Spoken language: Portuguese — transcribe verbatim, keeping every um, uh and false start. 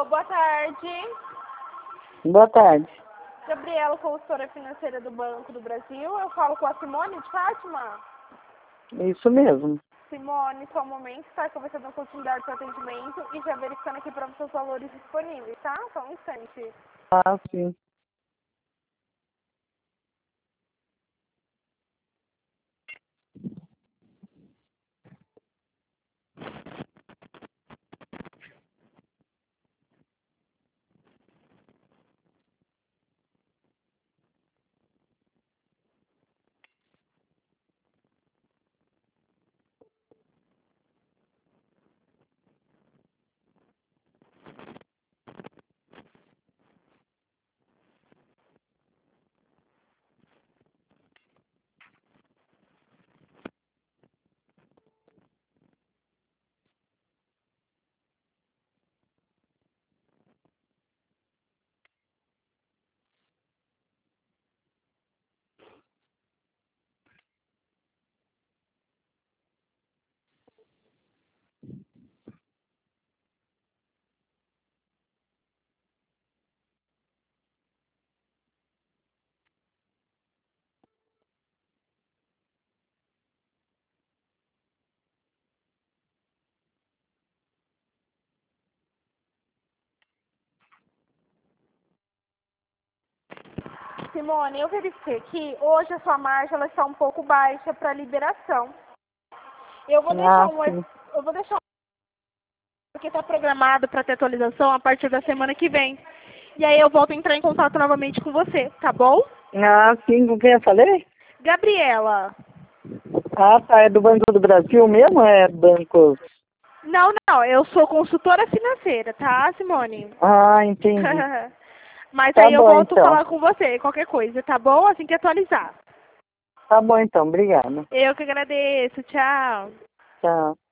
boa tarde. Boa tarde. Gabriela, consultora financeira do Banco do Brasil. Eu falo com a Simone de Fátima. Isso mesmo. Simone, só um momento, tá? Que eu vou te dar continuidade do seu atendimento e já verificando aqui para os seus valores disponíveis, tá? Só um instante. Ah, sim. Simone, eu verifiquei aqui, hoje a sua margem ela está um pouco baixa para liberação. Eu vou deixar Ah, um, sim. eu vou deixar um, porque está programado para ter atualização a partir da semana que vem. E aí eu volto a entrar em contato novamente com você, tá bom? Ah, sim. Com quem eu falei? Gabriela. Ah, tá. É do Banco do Brasil mesmo? ou É banco... Não, não, eu sou consultora financeira, tá, Simone? Ah, entendi. Mas Tá aí eu bom, volto a então. falar com você, qualquer coisa, tá bom? Assim que atualizar. Tá bom, então. Obrigada. Eu que agradeço, tchau. Tchau.